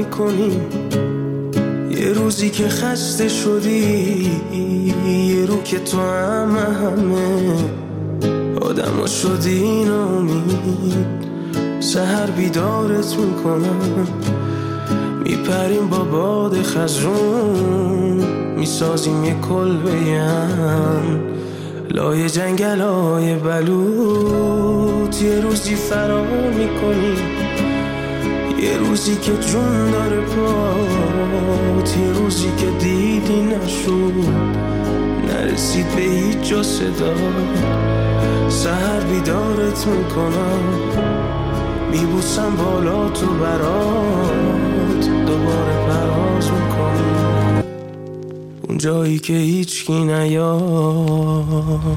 میکنیم. یه روزی که خسته شدی، یه رو که تو همه آدم شدی ناامید، سحر بیدارت میکنم. میپریم با باد خزرون، میسازیم یه کلبه‌ام لای جنگلای بلوط. یه روزی فرار میکنیم، یه روزی که جون داره پات، یه روزی که دیدی نشد، نرسید به هیچ جا صدا. سحر بیدارت میکنم، میبوسم بالا تو برات، دوباره پرواز میکنم اون جایی که هیچکی نیاد.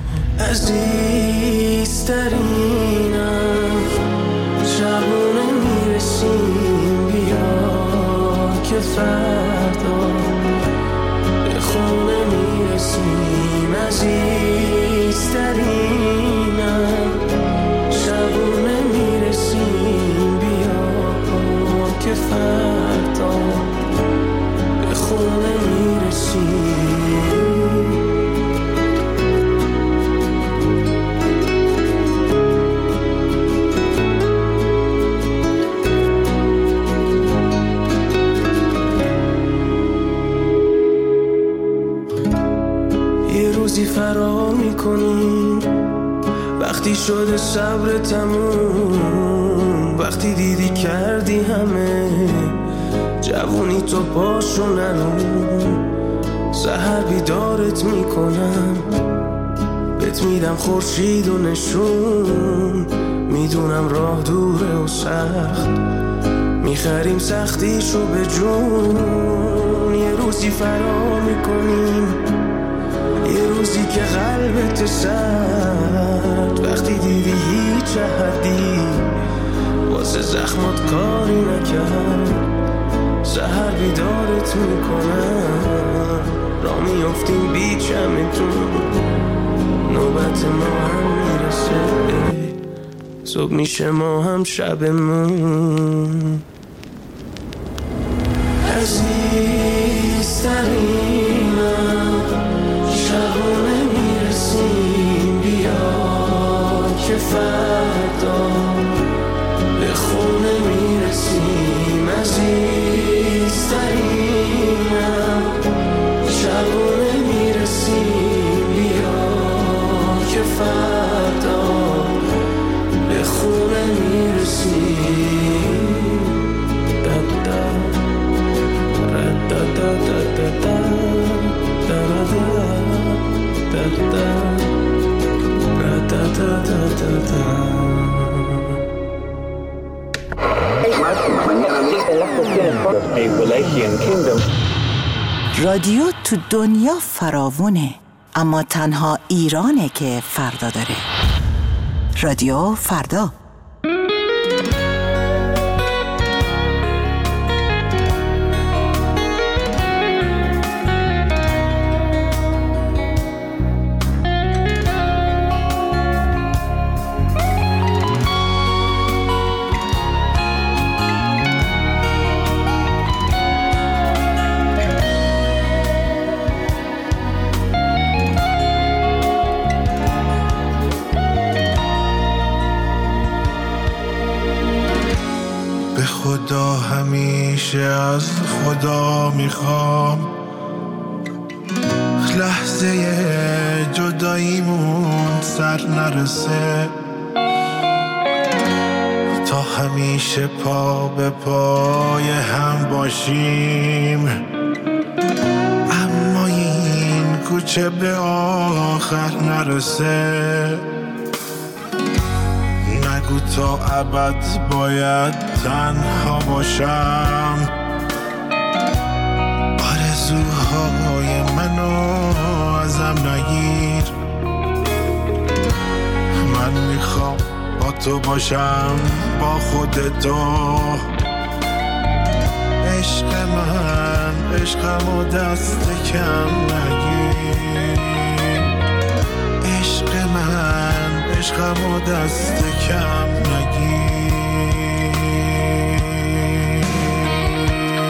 عزیزترینم شبونه میرسیم، بیا که فردا به خونه میرسیم. عزیزترینم شبونه میرسیم، بیا که فردا به خونه میرسیم. روزی فرار میکنیم، وقتی شده صبر تموم، وقتی دیدی کردی همه جوونی تو پاشو نرون. سحر بیدارت میکنم، بهت میدم خورشید و نشون. میدونم راه دوره و سخت، میخریم سختیشو به جون. یه روزی فرار میکنیم، یه روزی که قلبت سرد، وقتی دیدی هیچ احدی واسه زخمات کاری نکرد. سحر بیدارت میکنم، را میافتیم بی چمتون، نوبت ما هم میرسه، صبح میشه ما هم شبمون. عزیزترینم شبونه میرسیم، بیا که فردا به خونه میرسیم. عزیزترینم شبونه میرسیم، بیا که فردا به خونه میرسیم. رادیو تو دنیا فراوونه، اما تنها ایرانه که فردا داره. رادیو فردا. خدا همیشه از خدا میخوام، لحظه جداییمون سر نرسه، تا همیشه پا به پای هم باشیم، اما این کوچه به آخر نرسه. نگو تا ابد باید تنها باشم، آرزوهای منو ازم نگیر. من میخوام با تو باشم، با خودتو. عشق من عشقمو دست کم نگیر. عشق من عشقمو دست کم نگیر.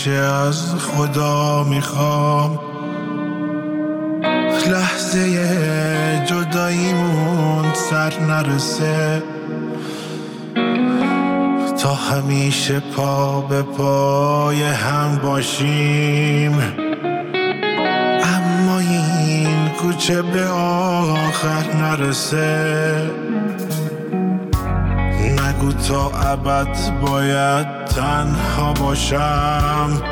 همیشه از خدا میخوام لحظه جداییمون سر نرسه، تا همیشه پا به پای هم باشیم، اما این کوچه به آخر نرسه. نگو تا ابد باید تنها باشم،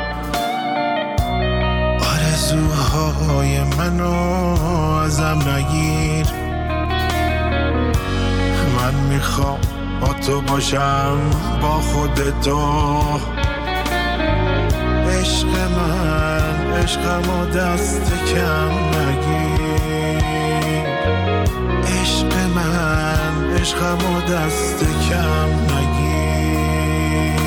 آرزوهای منو ازم نگیر. من میخوام با تو باشم، با خودتو. عشق من عشقمو دست کم نگیر، عشق من عشقمو دست کم نگیر.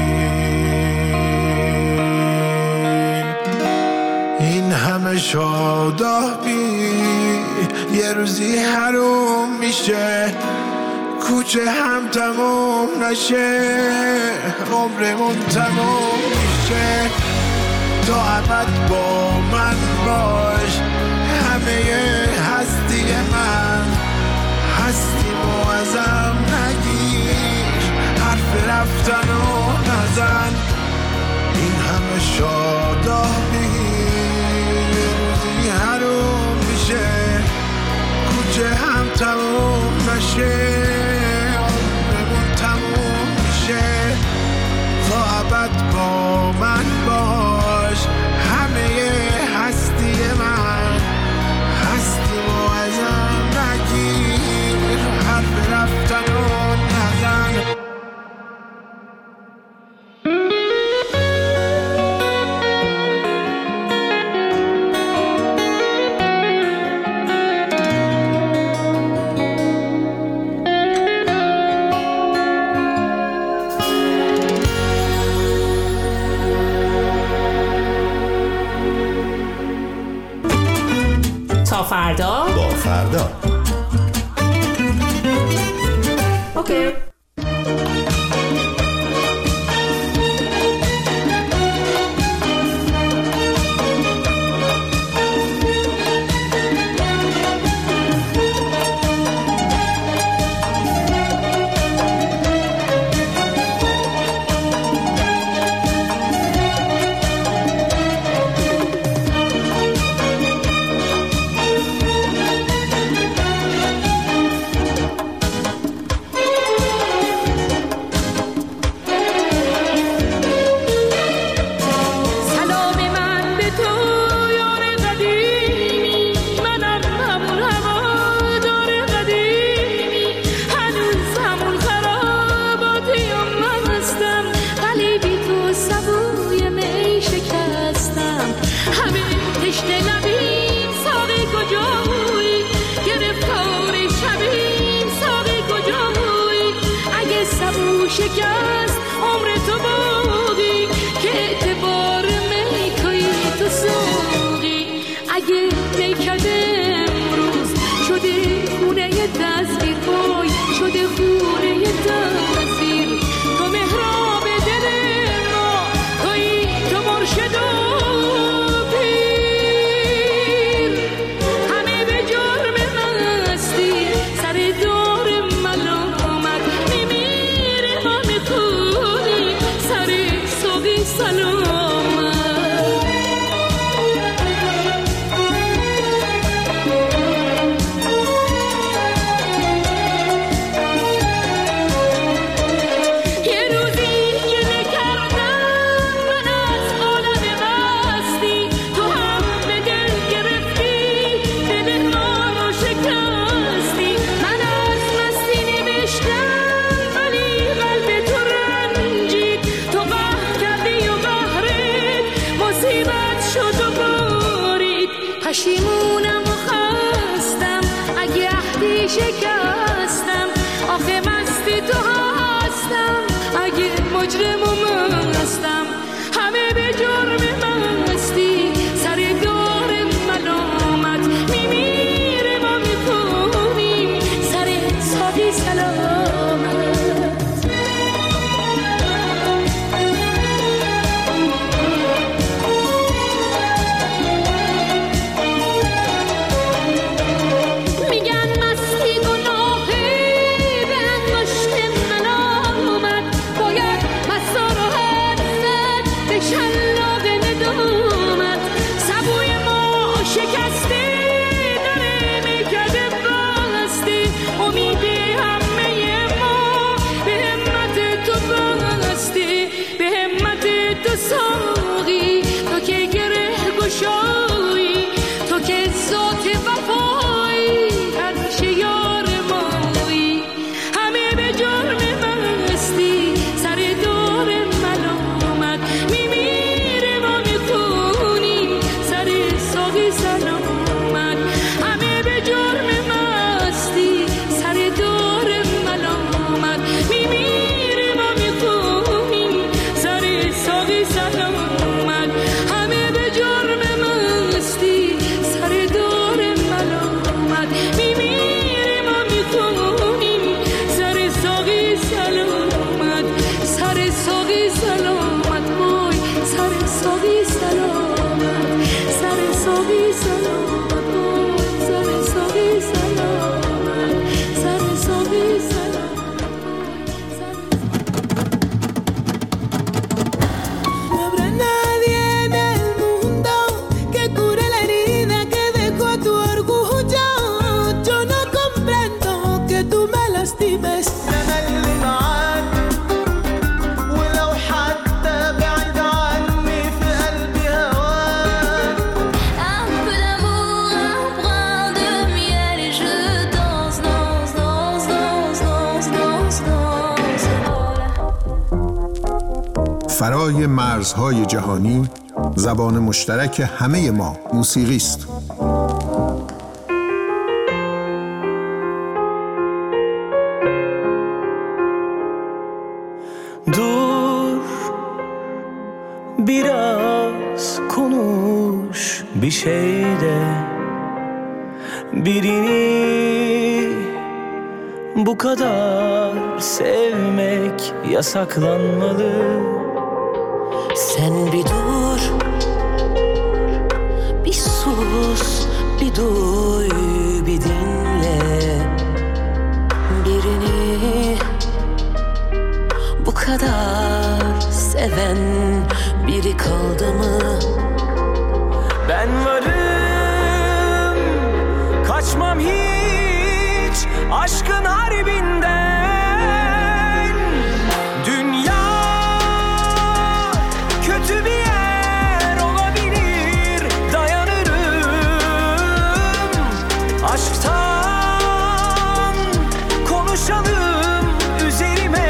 این همه شادابی یه روزی حروم میشه، کوچه هم تموم نشه، عمرمون تموم میشه. تا ابد با من باش، همه هستی من، هستیمو ازم نگیر، حرف رفتنو نزن. این همه شادابی یه روزی حروم میشه، کوچه هم تموم نشه، تا ابد با من باش، همه هستی من، هستیمو ازم نگیر، حرف رفتنو نزن. فردا با فردا. اوکی. شکست عمر تو باقی که اعتبار میکوی تو سوقی. اگه میکده امروز شده خونه دستگیر، وای شده خونه دستگیر. تو مهراب دل ما توی، تو مرشد و پیر. همه به جرم مستی سر دار ملامت میمیره، ما میخونی سر سوقی سلامت. پشیمونم و خستم اگه عهدی شکستم، آخه مستی تو هستم اگه مجرم و مستم. همه به جرم مستی سر دار ملامت میمیره، ما میکنیم سر ساقی سلامت. ساقی سلامت کن سر ساقی سلامت سر ساقی سلامت No habrá nadie en el mundo que cure la herida que dejó tu orgullo. Yo no comprendo que tú me lastimes. فرای مرزهای جهانی زبان مشترک همه ما موسیقی است. Dur biraz konuş bir şeyde birini bu kadar sevmek yasaklanmalı. Sen bir dur, bir sus, bir duy, bir dinle. Birini bu kadar seven biri kaldı mı? Ben varım, kaçmam hiç aşkın harbinden. Dünya kötü bir yer olabilir, dayanırım. Aşktan konuşalım, üzerime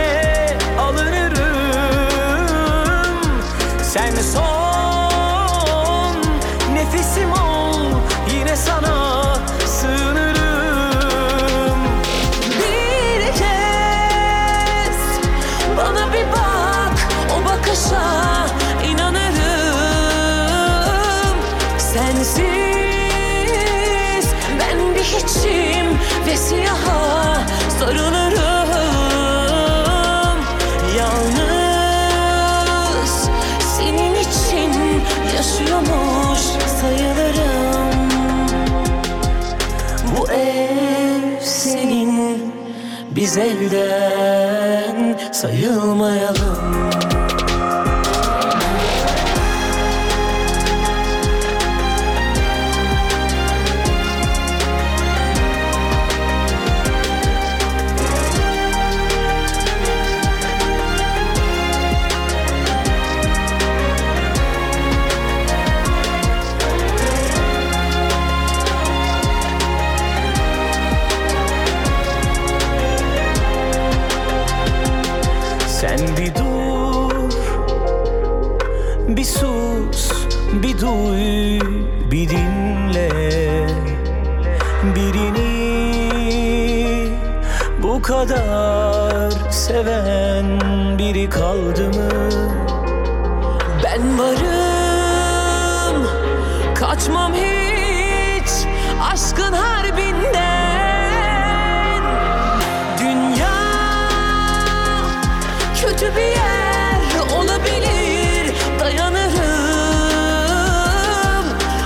alınırım. Sen son nefesim ol, yine sana sığınırım. Bir kez bana bir bak, o bakışa inanırım. Sensiz ben bir hiçim ve siyaha sarılırım. Yalnız senin için yaşıyormuş sayılırım. Bu ev senin, biz elden sayılmayalım. Sen bir dur, bir sus, bir duy, bir dinle. Birini bu kadar seven biri kaldı mı? Ben varım, kaçmam hiç aşkın harbinden. Dünya kötü bir yer olabilir, dayanırım.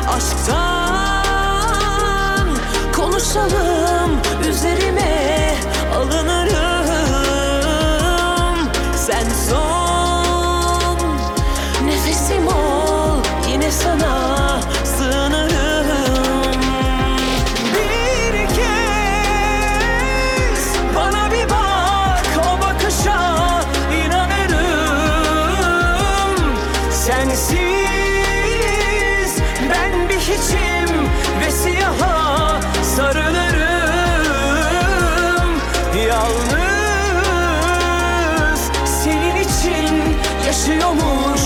Aşktan konuşalım, üzerime alınırım. Sen son nefesim ol, yine sana sığınırım. Bir kez bana bir bak, o bakışa inanırım. Sensiz ben bir hiçim ve siyaha sarılırım. Yalnız senin için yaşıyormuş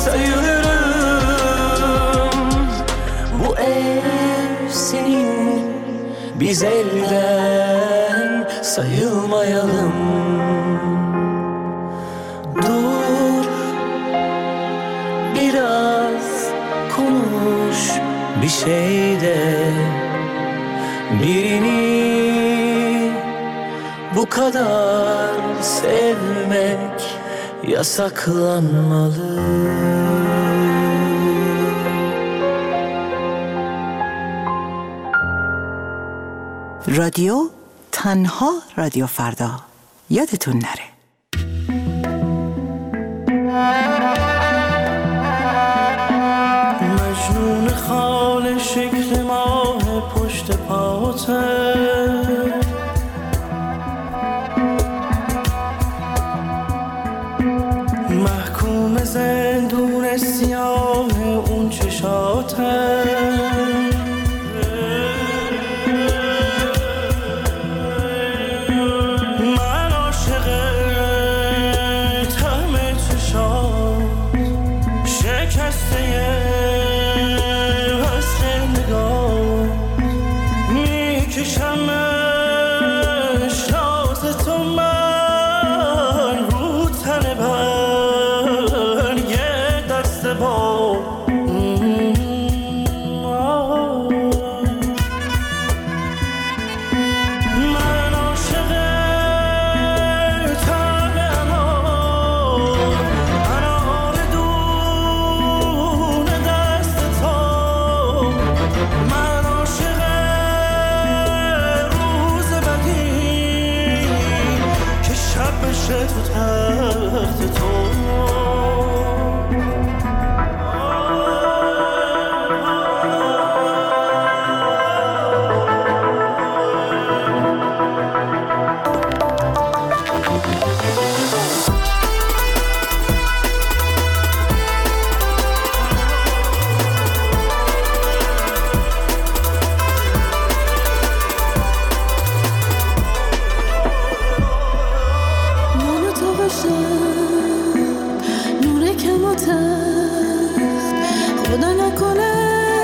sayılırım. Bu ev senin, biz elden sayılmayalım. Dur biraz konuş bir şeyde birini bu kadar sevmek yasaklanmalı. رادیو تنها رادیو فردا، یادتون نره. مجنون خال شکل ماه پشت پاته، محکوم زندون سیاه اون چشاته، من عاشق طعم چشات شکسته وصل نگاه، میکشم شاز تو من رو تن بر یه دست با من عاشق طعم انار دون دست تو، من عاشق روز بدی که شب بشه تو تخت تو. منو تو باشم نور کم و تخت، خدا نکنه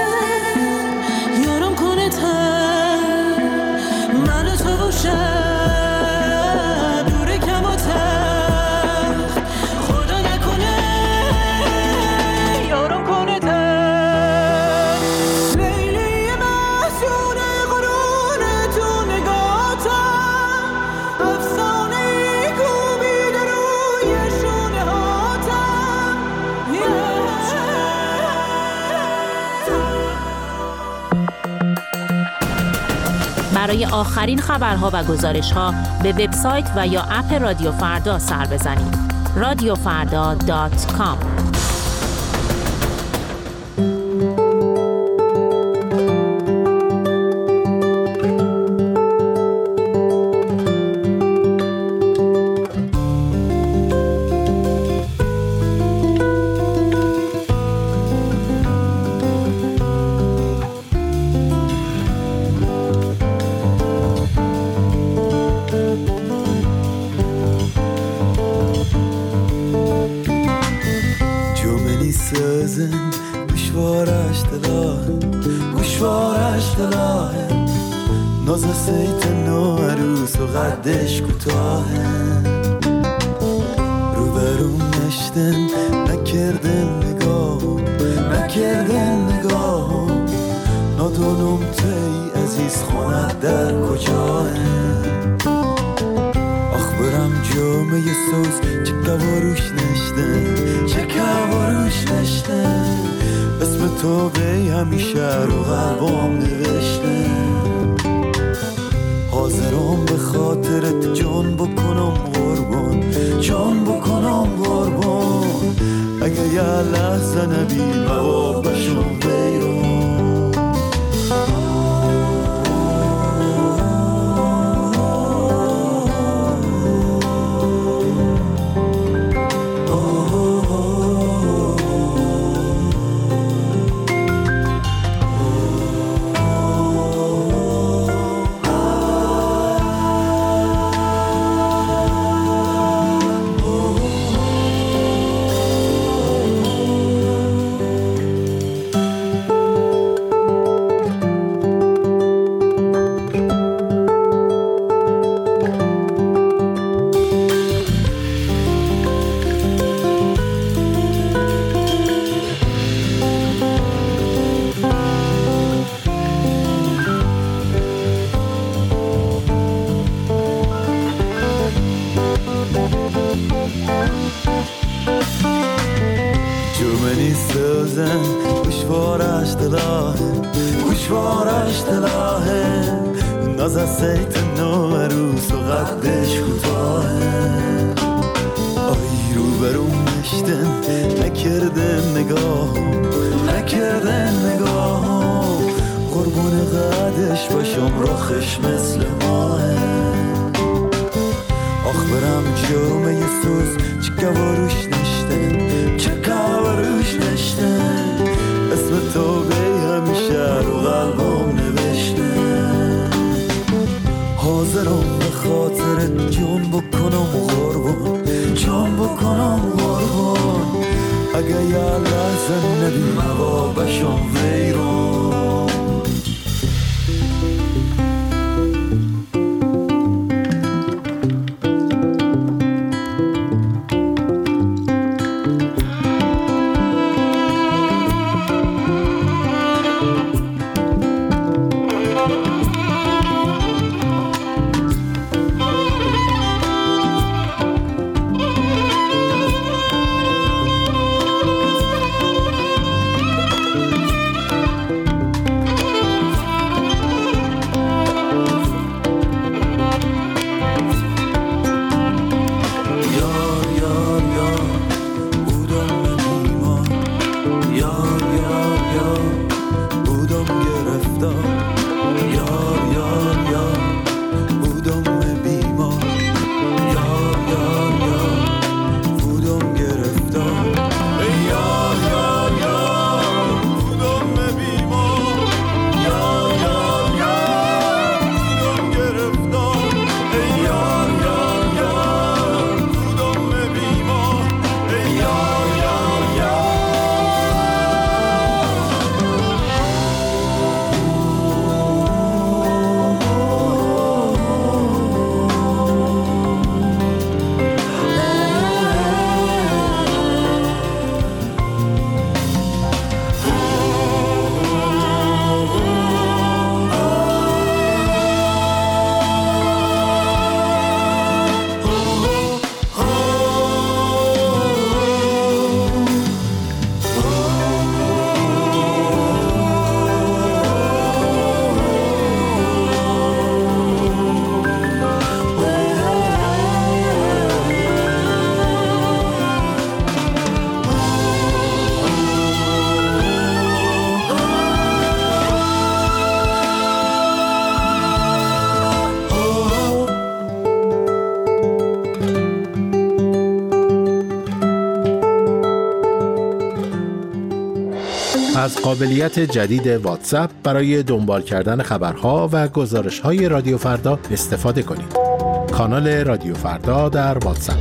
یارم کنه تر. منو تو باشم نور کم و تخت، خدا نکنه یارم کنه تر. لیلی محسون قرون تو نگاتم، افسانه کوبیده روی شونه هاتم. برای آخرین خبرها و گزارش‌ها به وبسایت و یا اپ رادیو فردا سر بزنید. radiofarda.com. جملی سازن گوشوارش دلاه، ناز سیت نو عروس و قدش کوتاهه، رو برون نشتن نکردن نگاه، نادونم تی عزیز خونت در کجاه. آخ برم جامعه سوز چه کواروش نشتن، اسم تو بی همیشه رو قلبم نوشته. حاضرم به خاطرت جان بکنم قربان، اگه یه لحظه نبی موابشم بیرون. گوشوارش دلاهه غذا سیت نو عروس و قدش کوتاهه آی رو برون نشتن نکردن نگاه قربون قدش باشم رخش مثل ماهه آخ برم جامعه سوز چه گواروش نشتن اسم تو بی همیشه رو قلبم نوشته حاضرم به خاطر جان بکنم قربان اگه یه لحظه نبی موابشم ویرون از قابلیت جدید واتساپ برای دنبال کردن خبرها و گزارش‌های رادیو فردا استفاده کنید. کانال رادیو فردا در واتساپ.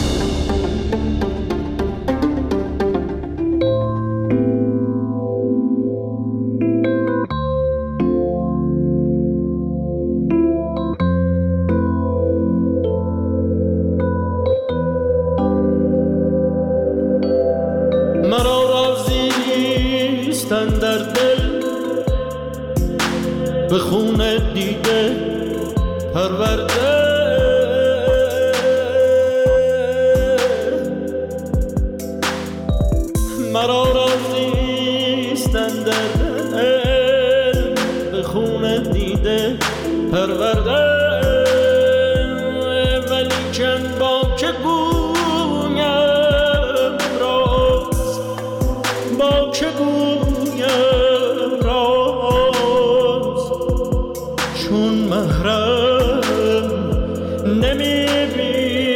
در دل به خون دیده پرورده مرا رازیستن در دل به خون دیده پرورده ولی چند با که گویم راست با که گویم راست چون محرم نمیبینم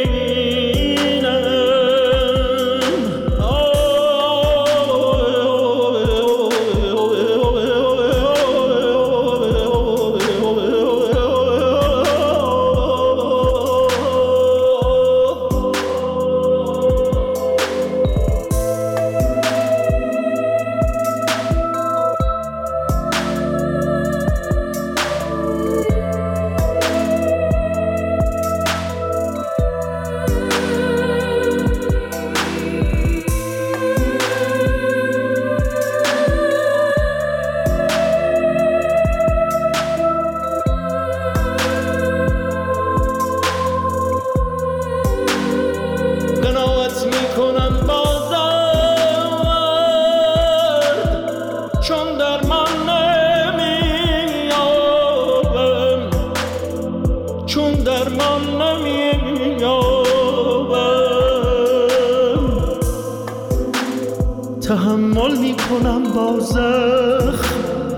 میکنم با زخم،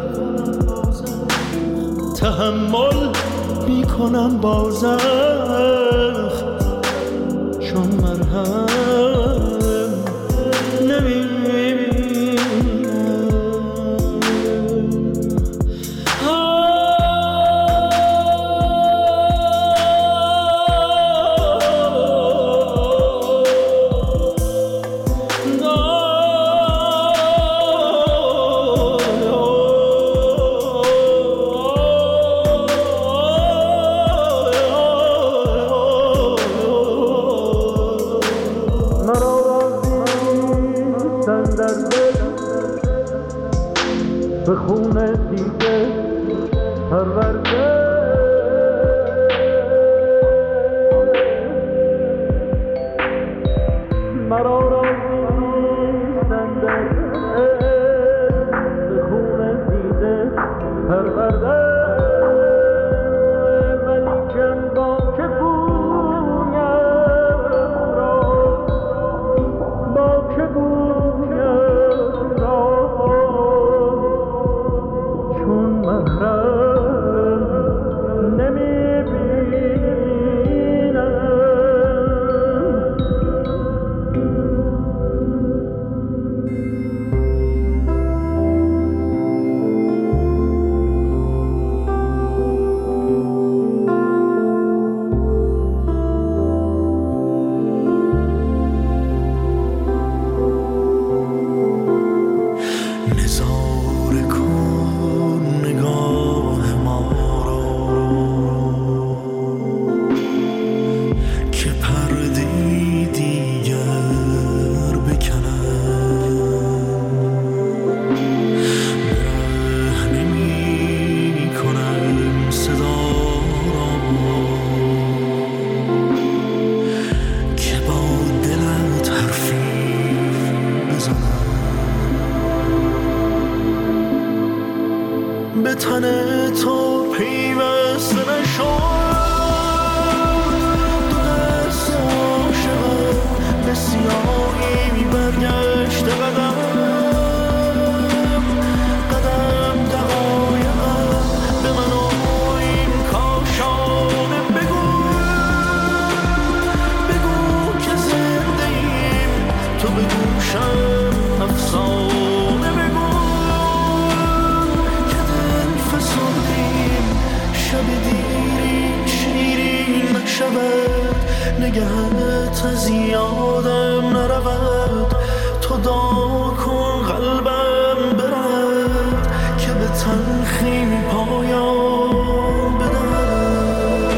تحمل میکنم با زخم، چون مرهم به خونه دیده پرورده، مرا راضی نیستن در به خونه دیده پرورده، ولیکن با که گویم را، با که گویم را، چون محرم نمیبینم. نظاره کن نگاه ما رو که پردی دیگر بکنم، برهنه می کنم صدا را که با دلت حرفی بزنم، به تن تو پیوسته نشد، دو دست عاشقم به سیاهی برگشته قدم، قدم دقایقم به من و این کاشانه بگو، بگو که زنده ایم تو به گوشم افسانه بگو، که دل فسردیم شب دیری شیرین نشود، نگهت از یادم نرود، تو دعا کن قلبم برد که به تلخی پایان بدهد.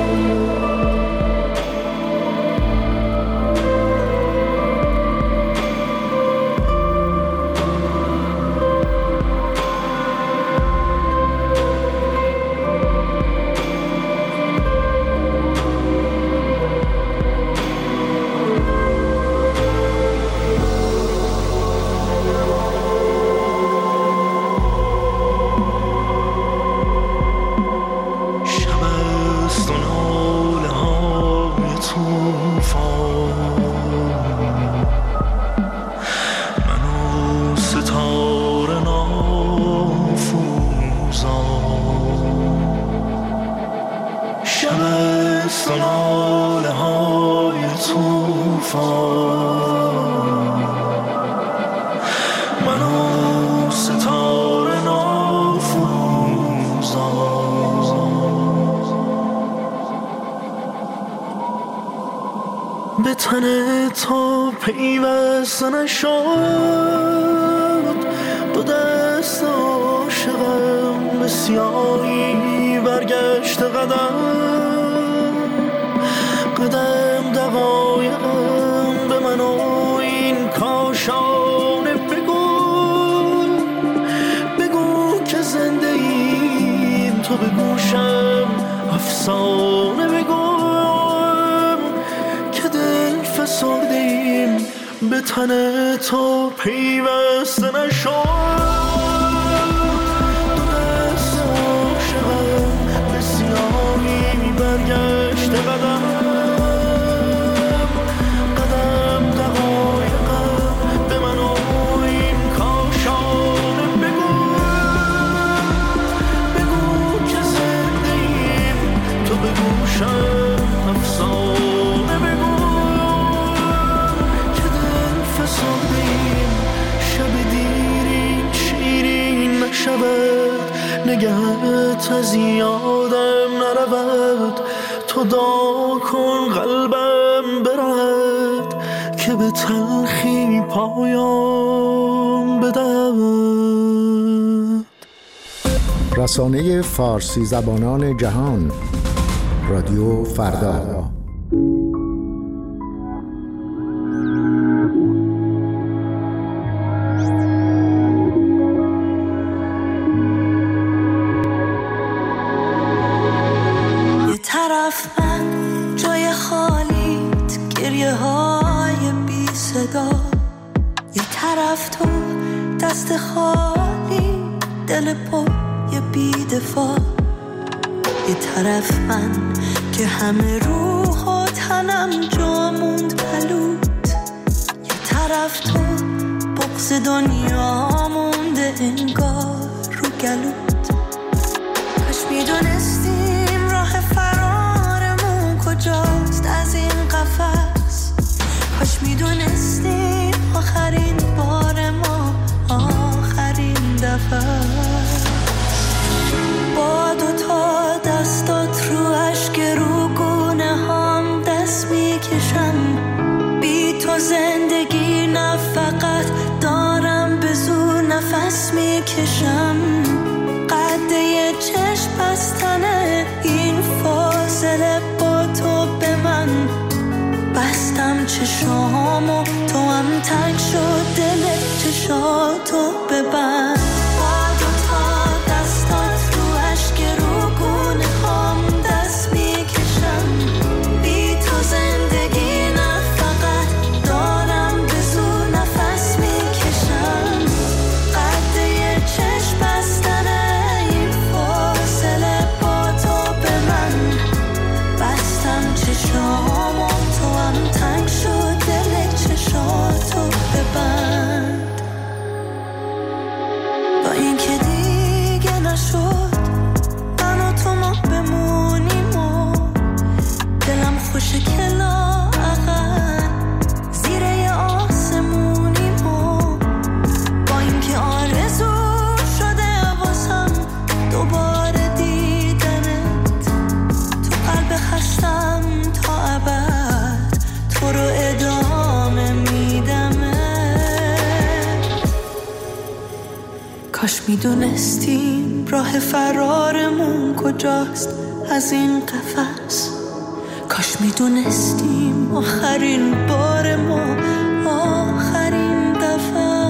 شب است و ناله های طوفان، من و ستاره نافروزان، شب است و ناله های طوفان، من و ستاره نافروزان، به تن تو پیوسته نشد، دو دست عاشقم به سیاهی برگشته قدم، قدم دقایقم به من و این کاشانه بگو، بگو که زنده ایم تو به گوشم افسانه بگو، که دل فسردیم به تن تو پیوسته نشد، دو دست عاشقم به سیاهی برگشته قدم، قدم دقایقم به من و این کاشانه نگهت از یادم نرود، تو دعا کن قلبم برد که به تلخی پایان بدهد. رسانه فارسی زبانان جهان، رادیو فردا. یه طرف من جای خالیت، گریه های بی صدا، یه طرف تو دست خالی، دل پر یه بی دفاع، یه طرف من که همه روح و تنم جا موند پلوت، یه طرف تو بغض دنیا مونده انگار رو گلوت. کاش میدونستیم راه فرارمون کجاست از این قفس، کاش میدونستیم آخرین بار ما آخرین دفعه. با دوتا دستات رو اشک رو گونه هم دست میکشم، بی تو زندگی نه فقط دارم به زور نفس میکشم. قد یه چشم بستنه این فاصله با تو به من، بستم چشامو تو هم تنگ شد دل چشاتو ببند. کاش میدونستیم راه فرارمون کجاست از این قفس، کاش میدونستیم آخرین بار ما آخرین دفعه.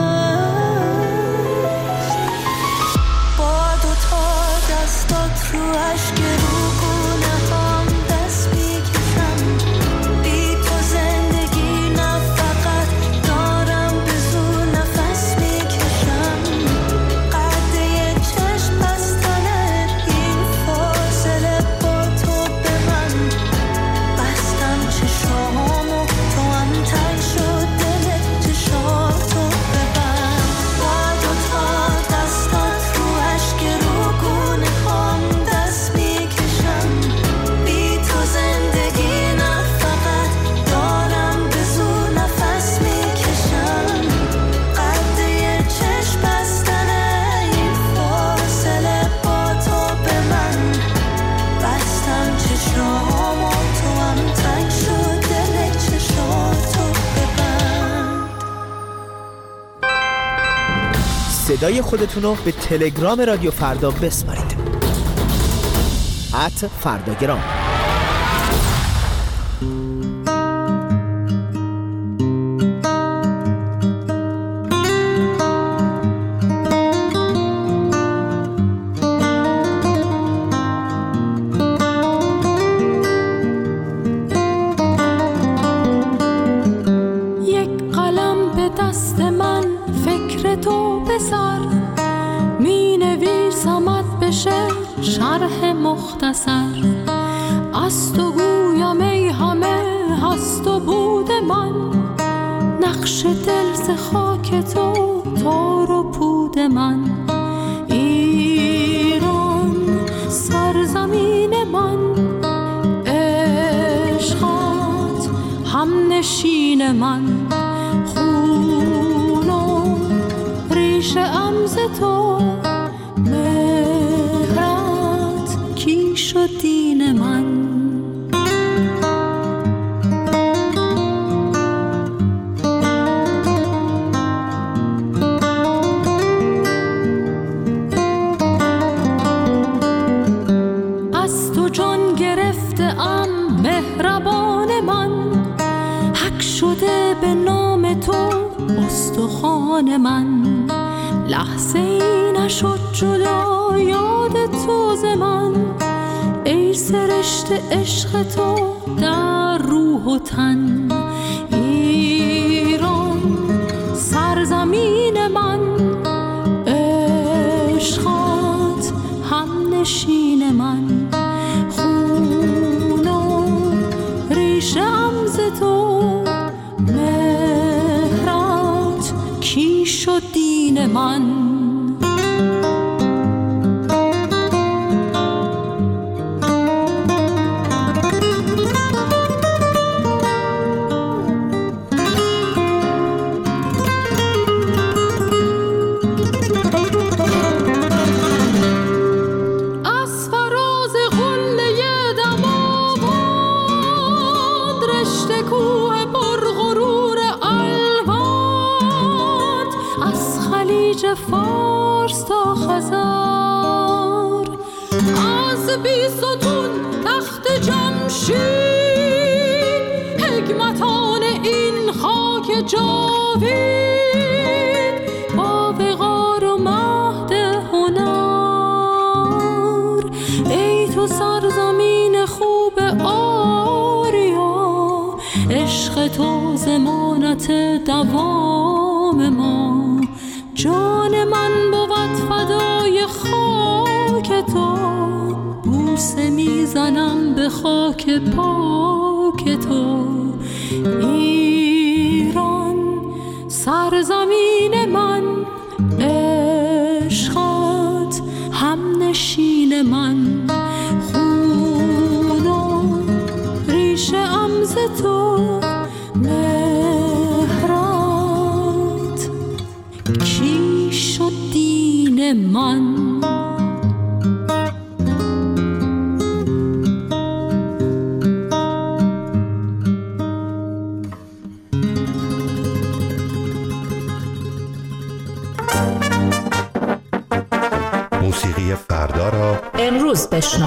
با دوتا دستات رو اشک رو گونه هم دست میکشم، بی تو زندگی نه فقط دارم به زور نفس میکشم. قد یه چشم بستنه این فاصله با تو به من، بستم چشامو تو هم تنگ شد دل چشاتو ببند. با دوتا دستات رو اشک رو گونه هم دست میکشم، بی تو زندگی نه فقط دارم به زور نفس میکشم. قد یه چشم بستنه این فاصله با تو به من، بستم چشامو تو هم تنگ شد دل چشاتو ببند. صدای خودتونو به تلگرام رادیو فردا بسپارید. @فرداگرام. یک قلم به دست من فکر تو بذار، می نویسمت بشه شرح مختصر. از تو گویم ای همه هست و بود من، نقش دل ز خاک تو تار و پود من. ایران سرزمین من، عشقات هم نشین من. خون و ریشه ام ز تو دین من. از تو جان گرفته‌ام مهربان من، حک شده به نام تو استخوان من. لحظه ای نشد جدا یاد تو ز من، ای سرشت عشق تو در روح و تن. ایران سرزمین من، عشقات هم نشین من. خون و ریشه‌ام ز تو، مهرت کیش و دین من. فارس تا خزر، از بیستون تخت جمشید، حکمتان این خاک جاوید، با وقار و مهد هنر. ای تو سرزمین خوب آریا، عشق تو ضمانت دوام ما. جان من بود فدای خاک تو، بوسه میزنم به خاک پاک تو. ایران سرزمین من، عشقات هم نشین من. خون و ریشه ام ز تو، مهرت کیش و دین من. موسیقی فردا را امروز بشنو.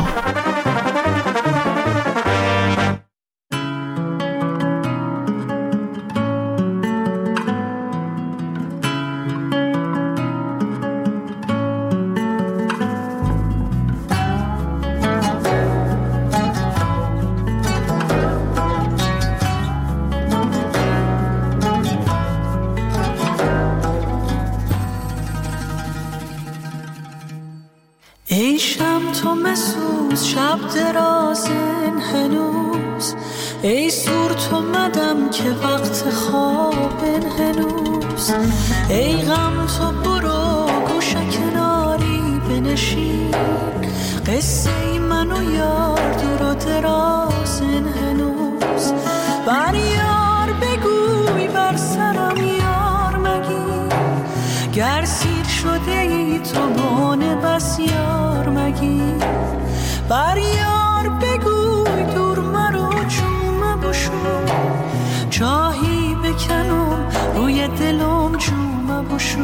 ای شب تو مسوز شب درازن هنوز، ای سور تو مدم که وقت خوابن هنوز. ای غم تو برو گوشه کناری بنشین، قصه ای من و یار دور و درازن هنوز. بر یار بگوی بر سرم یار مگی، گر سیر شده ای تو بانه بس یار مگی. بر یار بگوی دور مرو چوم بشو، چاهی بکنم روی دلم چوم بشو.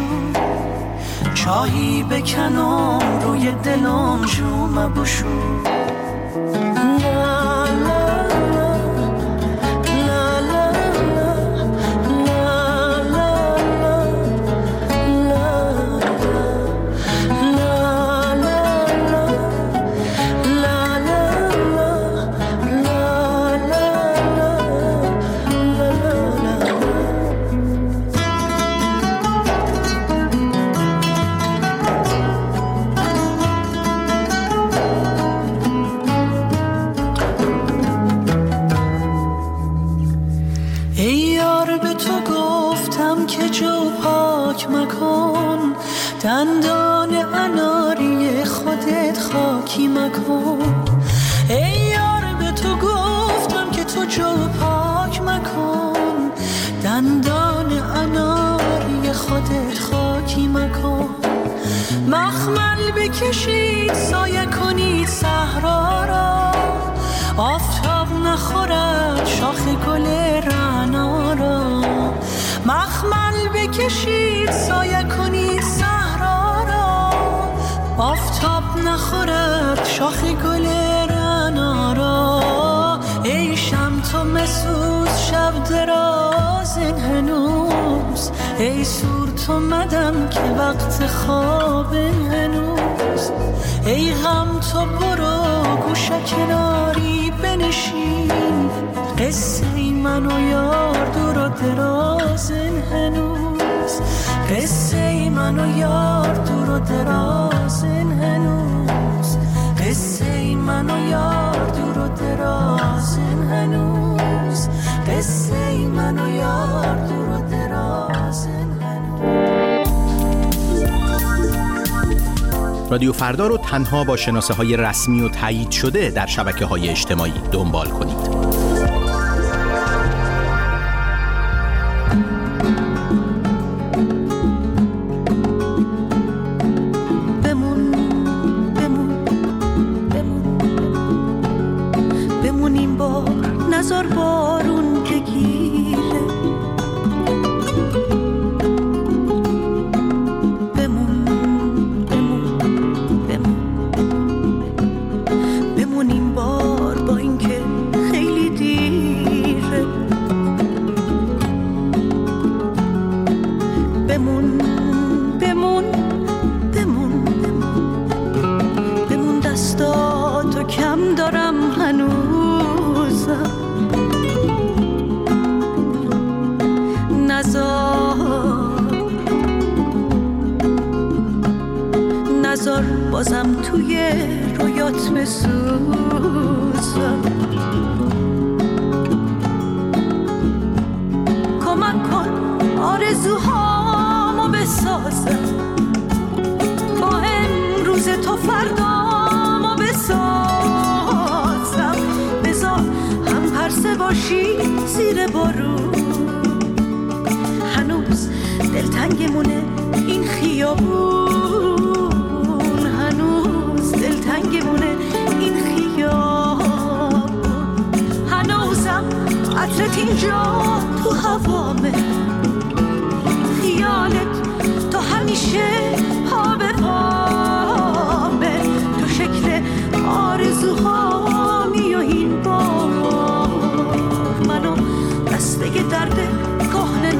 چاهی بکنم روی دلم چوم بشو. دندان اناری خودت خاکی مکن. ای یار به تو گفتم که تو جو پاک مکن، دندان اناری خودت خاکی مکن. مخمل بکشید سایه کنید صحرا را، آفتاب نخورد شاخ گل رعنا را. مخمل بکشید سایه کنید صحرا را، آفتاب نخورد شاخ گل رعنا را. ای شم تو مسوز شب دراز هنوز، ای سور تو مدم که وقت خواب هنوز. ای غم تو برو گوشه کناری بنشین، قصه ای من و یار دور و دراز هنوز. قصه ای من و یار دور و دراز هنوز. قصه ای من و یار دور و دراز هنوز. قصه ای من و یار دور و دراز هنوز. رادیو فردا رو تنها با شناسه‌های رسمی و تایید شده در شبکه‌های اجتماعی دنبال کنید. نزار بارون که گیره، بمون بمون بمون بمون این بار با این که خیلی دیره. بمون بمون بمون بمون دستاتو کم دارم هنوزم. نزار بازم توی رویات بسوزم. کمک کن آرزوهامو بسازم، با امروز تو فردامو بسازم. بذار هم پرسه باشی زیر بارون، هنوز دلتنگمونه این خیابون، هنوز دلتنگمونه این خیابون. هنوزم عطرت اینجا تو هوامه، خیالت تو همیشه پا به پامه. تو شکل آرزوهامی و این بار منو دسته درد کهنه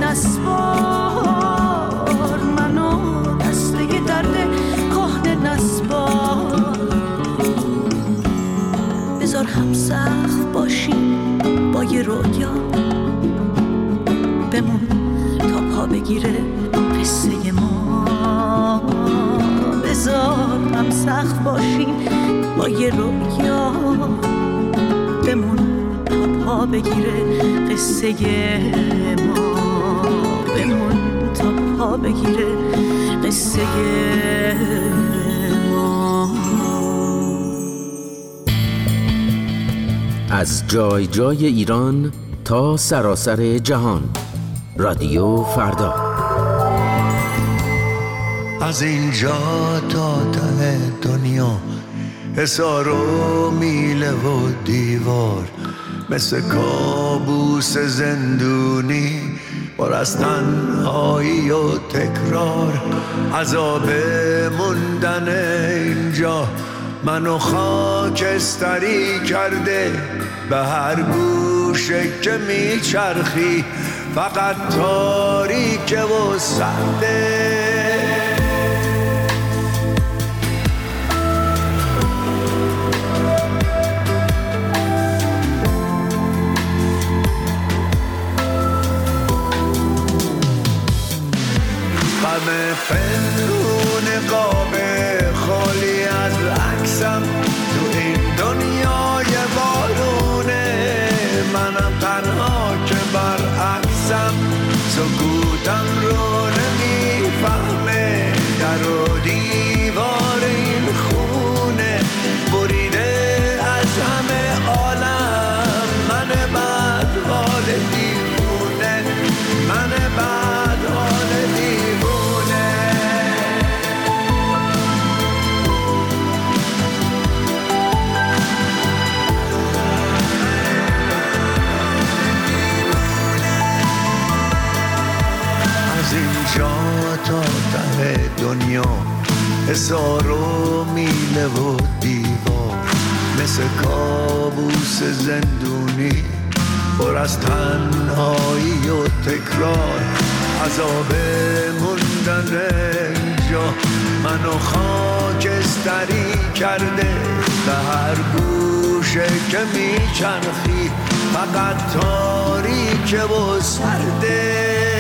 نسبار، منو دسته درد کهنه نسبار. بذار هم سخت باشیم با یه رویا، بمون تا پا بگیره قصه ما. بذار هم سخت باشیم با یه رویا، بمون تا پا بگیره قصه ما. بمون تا پا بگیره قصه ما. از جای جای ایران تا سراسر جهان، رادیو فردا. از اینجا تا ته دنیا، حصار و میله و دیوار، مثل کابوس زندونی پر از تنهایی و تکرار. عذاب موندن اینجا منو خاکستری کرده، به هر گوشه که میچرخی فقط تاریکه و سرده. غم پنهون قاب خالی از عکسم تو این دنیای بارونه. منم تنها که برعکسم، سکوتم رو نمیفهم. حصار و میله و دیوار، مثل کابوس زندونی پر از تنهایی و تکرار، عذاب موندن اینجا منو خاکستری کرده. به هر گوشه که میچرخی فقط تاریکه و سرده.